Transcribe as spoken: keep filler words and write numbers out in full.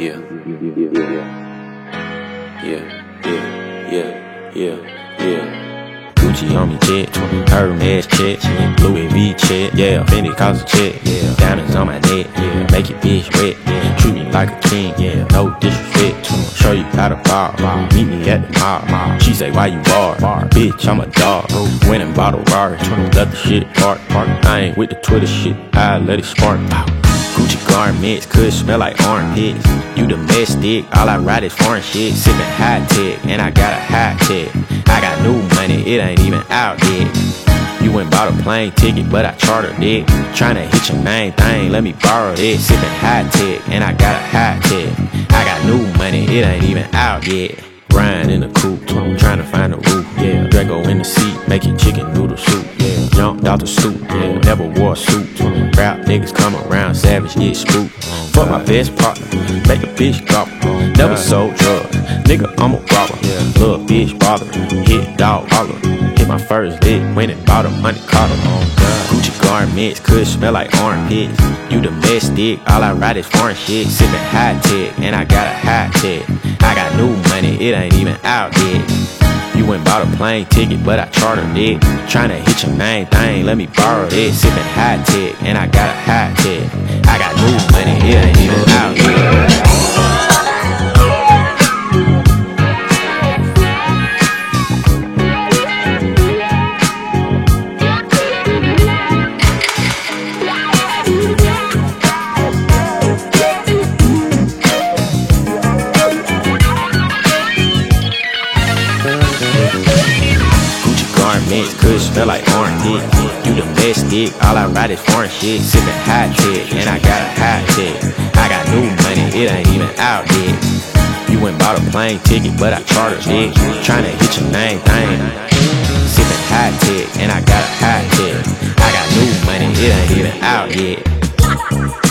Yeah, yeah, yeah, yeah, yeah, yeah. Gucci on me jet, Hermes check, Louis V check, yeah, Fendi cost a check, yeah, diamonds on my neck, yeah, make your bitch wet, yeah, treat me like a king, yeah, no disrespect, show you how to bar, meet me at the mall, she say why you bar, bitch I'm a dog, went and bought a Rari, let the shit park, I ain't with the Twitter shit, I let it spark, Gucci garments could smell like armpits. You domestic, all I ride is foreign shit. Sippin' high tech, and I got a high tech. I got new money, it ain't even out yet. You went bought a plane ticket, but I chartered it. Tryna hit your main thing, let me borrow it. Sippin' high tech, and I got a high tech. I got new money, it ain't even out yet. Ryan in the coupe, tryna find a roof, yeah. Draco in the seat, making chicken noodle soup, yeah. Jumped out the stoop, yeah. Never wore a suit. Rap niggas come around, savage, get spooked. Fuck my best partner, make a bitch gobble. Never sold drugs, nigga, I'm a robber. Little bitch bother, hit dog holler. Hit my first lick, went and bought a money collar. Gucci garments could smell like armpits. You domestic, all I ride is foreign shit. Sippin' high tech, and I got a high tech. I got new money, it ain't even out yet. You went bought a plane ticket, but I chartered it. Tryna hit your main thing, let me borrow it. Sippin' high tech, and I got a high tech. I got new money, it ain't even out yet. Garments could smell like armpit. You domestic, all I ride is foreign shit. Sippin' high tech, and I got a high tech. I got new money, it ain't even out yet. You went bought a plane ticket, but I chartered it. Tryna hit your main thing. Sippin' high tech, and I got a high tech. I got new money, it ain't even out yet.